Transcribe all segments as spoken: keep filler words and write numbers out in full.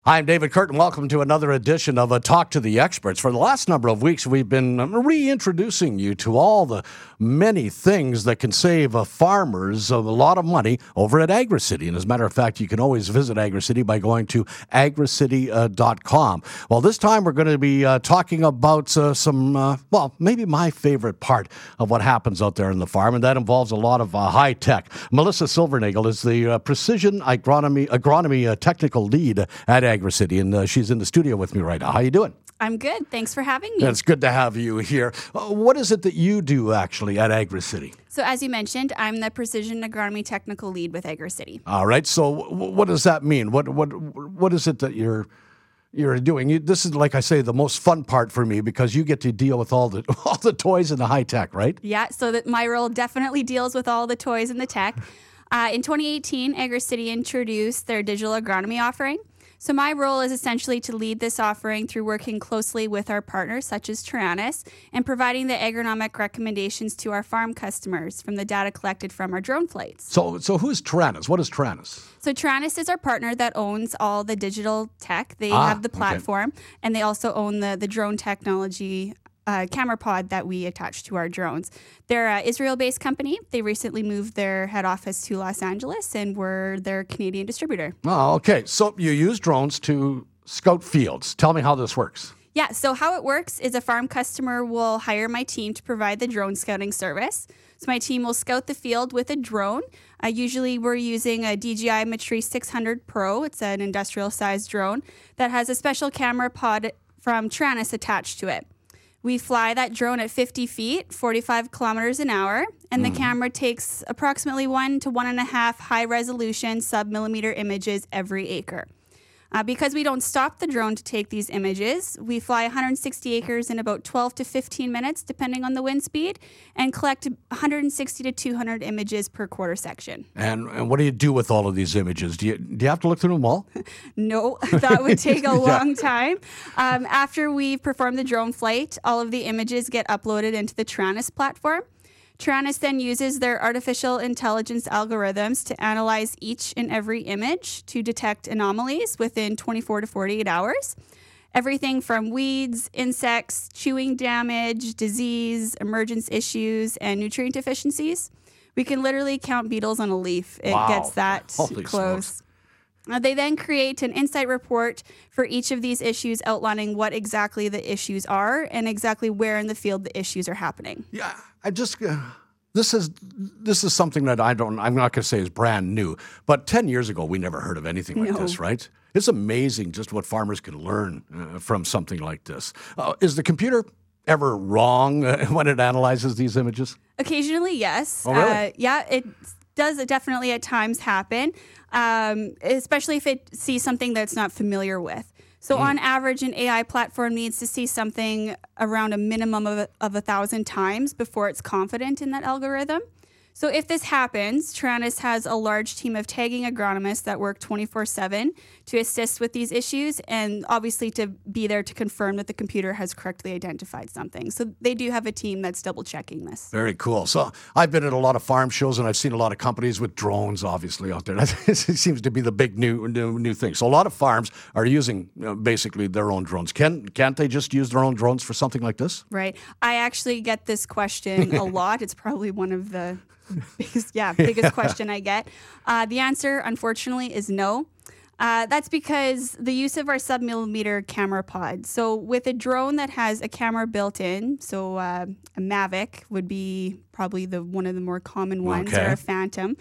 Hi, I'm David Curtin. Welcome to another edition of a Talk to the Experts. For the last number of weeks, we've been reintroducing you to all the many things that can save uh, farmers a lot of money over at AgriCity. And as a matter of fact, you can always visit AgriCity by going to agricity dot com. Well, this time we're going to be uh, talking about uh, some, uh, well, maybe my favorite part of what happens out there in the farm, and that involves a lot of uh, high tech. Melissa Silvernagel is the uh, Precision Agronomy, agronomy uh, Technical Lead at AgriCity. AgriCity, and uh, she's in the studio with me right now. How you doing? I'm good. Thanks for having me. It's good to have you here. Uh, what is it that you do actually at AgriCity? So as you mentioned, I'm the Precision Agronomy Technical Lead with AgriCity. All right. So w- what does that mean? What what what is it that you're you're doing? You, this is, like I say, the most fun part for me because you get to deal with all the all the toys and the high tech, right? Yeah. So that my role definitely deals with all the toys and the tech. Uh, in twenty eighteen, AgriCity introduced their digital agronomy offering. So my role is essentially to lead this offering through working closely with our partners, such as Taranis, and providing the agronomic recommendations to our farm customers from the data collected from our drone flights. So so who's Taranis? What is Taranis? So Taranis is our partner that owns all the digital tech. They Ah, have the okay. platform, and they also own the, the drone technology uh, camera pod that we attach to our drones. They're an Israel-based company. They recently moved their head office to Los Angeles, and we're their Canadian distributor. Oh, okay. So you use drones to scout fields. Tell me how this works. Yeah, so how it works is a farm customer will hire my team to provide the drone scouting service. So my team will scout the field with a drone. Uh, usually we're using a D J I Matrice six hundred Pro. It's an industrial-sized drone that has a special camera pod from Taranis attached to it. We fly that drone at fifty feet, forty-five kilometers an hour, and the camera takes approximately one to one and a half high-resolution sub-millimeter images every acre. Uh, because we don't stop the drone to take these images, we fly one hundred sixty acres in about twelve to fifteen minutes, depending on the wind speed, and collect one hundred sixty to two hundred images per quarter section. And and what do you do with all of these images? Do you do you have to look through them all? No, that would take a Yeah. long time. Um, after we've performed the drone flight, all of the images get uploaded into the Taranis platform. Taranis then uses their artificial intelligence algorithms to analyze each and every image to detect anomalies within twenty-four to forty-eight hours. Everything from weeds, insects, chewing damage, disease, emergence issues, and nutrient deficiencies. We can literally count beetles on a leaf. It Wow. gets that Holy close. smokes. Uh, they then create an insight report for each of these issues outlining what exactly the issues are and exactly where in the field the issues are happening. Yeah, I just uh, this is this is something that I don't. I'm not going to say is brand new, but ten years ago we never heard of anything like No. this, right? It's amazing just what farmers can learn uh, from something like this. Uh, is the computer ever wrong uh, when it analyzes these images? Occasionally, yes. Oh, really? Uh, yeah, it does definitely at times happen, um, especially if it sees something that's not familiar with. So on average, an A I platform needs to see something around a minimum of a, of a thousand times before it's confident in that algorithm. So if this happens, Taranis has a large team of tagging agronomists that work twenty-four seven to assist with these issues and obviously to be there to confirm that the computer has correctly identified something. So they do have a team that's double checking this. Very cool. So I've been at a lot of farm shows and I've seen a lot of companies with drones, obviously, out there. That seems to be the big new new new thing. So a lot of farms are using uh, basically their own drones. Can can't they just use their own drones for something like this? Right. I actually get this question a lot. It's probably one of the biggest, yeah, biggest question I get. Uh, the answer, unfortunately, is no. Uh, that's because the use of our sub-millimeter camera pod. So with a drone that has a camera built in, so uh, a Mavic would be probably the one of the more common ones, Okay. or a Phantom.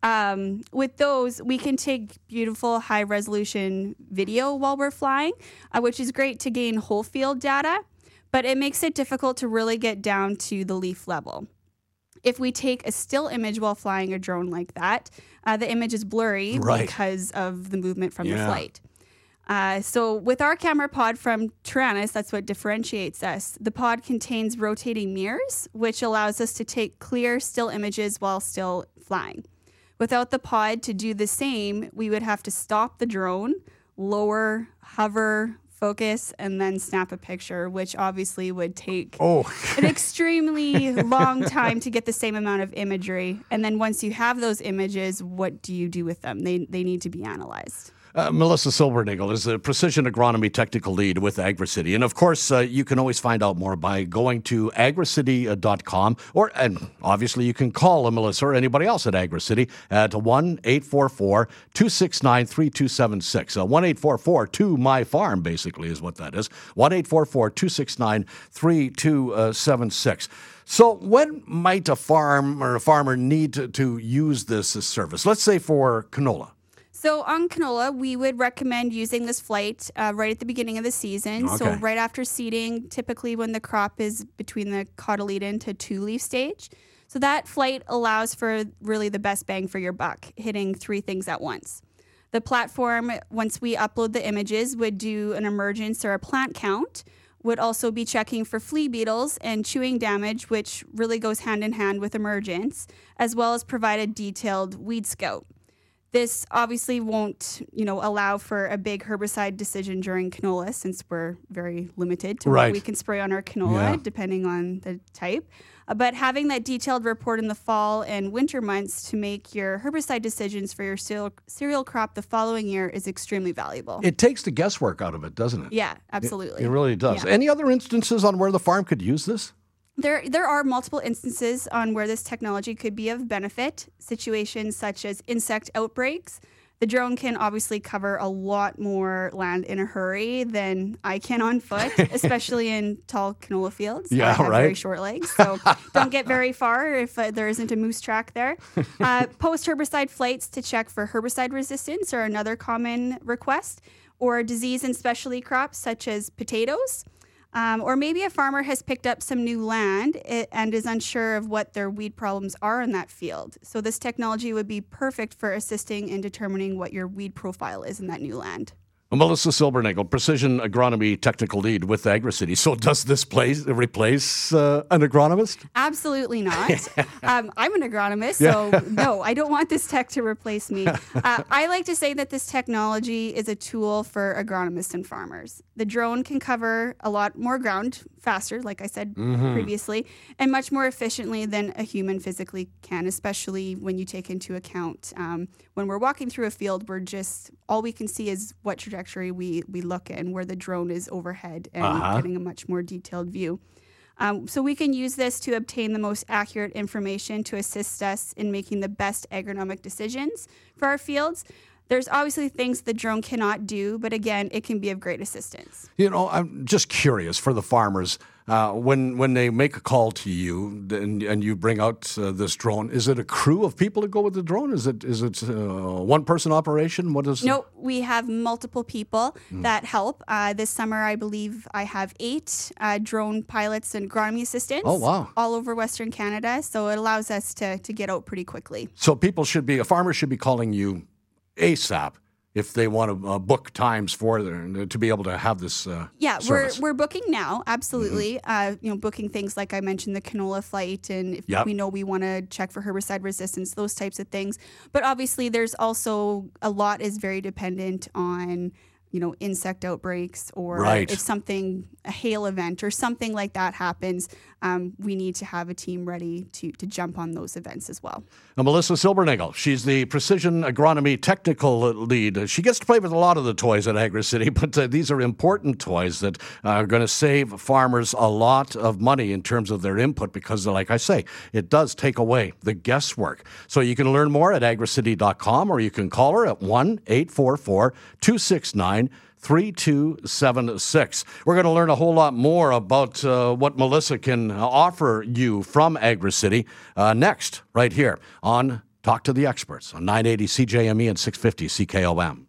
Um, with those, we can take beautiful high-resolution video while we're flying, uh, which is great to gain whole field data, but it makes it difficult to really get down to the leaf level. If we take a still image while flying a drone like that, uh, the image is blurry Right. because of the movement from the Yeah. flight. Uh, so with our camera pod from Taranis, that's what differentiates us. The pod contains rotating mirrors, which allows us to take clear still images while still flying. Without the pod to do the same, we would have to stop the drone, lower, hover, focus, and then snap a picture, which obviously would take Oh, an extremely long time to get the same amount of imagery. And then once you have those images, what do you do with them? They they need to be analyzed. Uh, Melissa Silbernagel is the Precision Agronomy Technical Lead with AgriCity. And of course, uh, you can always find out more by going to agricity dot com, or, and obviously you can call uh, Melissa or anybody else at AgriCity at one eight four four, two six nine, three two seven six. Uh, one eight four four two my farm basically is what that is. one eight four four, two six nine, three two seven six. So when might a farm or a farmer need to, to use this uh, service? Let's say for canola. So on canola, we would recommend using this flight uh, right at the beginning of the season. Okay. So right after seeding, typically when the crop is between the cotyledon to two-leaf stage. So that flight allows for really the best bang for your buck, hitting three things at once. The platform, once we upload the images, would do an emergence or a plant count, would also be checking for flea beetles and chewing damage, which really goes hand in hand with emergence, as well as provide a detailed weed scout. This obviously won't, you know, allow for a big herbicide decision during canola, since we're very limited to Right. what we can spray on our canola, Yeah. depending on the type. Uh, but having that detailed report in the fall and winter months to make your herbicide decisions for your cereal, cereal crop the following year is extremely valuable. It takes the guesswork out of it, doesn't it? yeah, absolutely. It, it really does. Yeah. Any other instances on where the farm could use this? There, there are multiple instances on where this technology could be of benefit. Situations such as insect outbreaks. The drone can obviously cover a lot more land in a hurry than I can on foot, especially in tall canola fields. Yeah, I have right. very short legs, so don't get very far if uh, there isn't a moose track there. Uh, post-herbicide flights to check for herbicide resistance are another common request, or disease in specialty crops such as potatoes. Um, or maybe a farmer has picked up some new land and is unsure of what their weed problems are in that field. So this technology would be perfect for assisting in determining what your weed profile is in that new land. Melissa Silbernagel, Precision Agronomy Technical Lead with AgriCity. So does this place replace uh, an agronomist? Absolutely not. um, I'm an agronomist, so no, I don't want this tech to replace me. Uh, I like to say that this technology is a tool for agronomists and farmers. The drone can cover a lot more ground faster, like I said mm-hmm. previously, and much more efficiently than a human physically can, especially when you take into account um, when we're walking through a field, we're just, all we can see is what trajectory we, we look in, where the drone is overhead and uh-huh. getting a much more detailed view. Um, so we can use this to obtain the most accurate information to assist us in making the best agronomic decisions for our fields. There's obviously things the drone cannot do, but again, it can be of great assistance. You know, I'm just curious for the farmers, uh, when when they make a call to you and, and you bring out uh, this drone, is it a crew of people that go with the drone? Is it is it a one-person operation? What is? No, we have multiple people mm. that help. Uh, this summer, I believe I have eight uh, drone pilots and agronomy assistants oh, wow. all over Western Canada, so it allows us to, to get out pretty quickly. So people should be, a farmer should be calling you ASAP if they want to uh, book times for their, to be able to have this uh, yeah service. we're we're booking now, absolutely. Mm-hmm. uh, you know, booking things like I mentioned, the canola flight, and if yep. we know we want to check for herbicide resistance, those types of things. But obviously there's also a lot is very dependent on, you know, insect outbreaks, or right. if something, a hail event or something like that happens, um, we need to have a team ready to to jump on those events as well. Now, Melissa Silbernagel, she's the Precision Agronomy Technical Lead. She gets to play with a lot of the toys at AgriCity, but uh, these are important toys that are going to save farmers a lot of money in terms of their input because, like I say, it does take away the guesswork. So you can learn more at agricity dot com, or you can call her at one eight four four, two six nine, three two seven six. We're going to learn a whole lot more about uh, what Melissa can offer you from AgriCity uh, next, right here on Talk to the Experts on nine eighty C J M E and six fifty C K O M.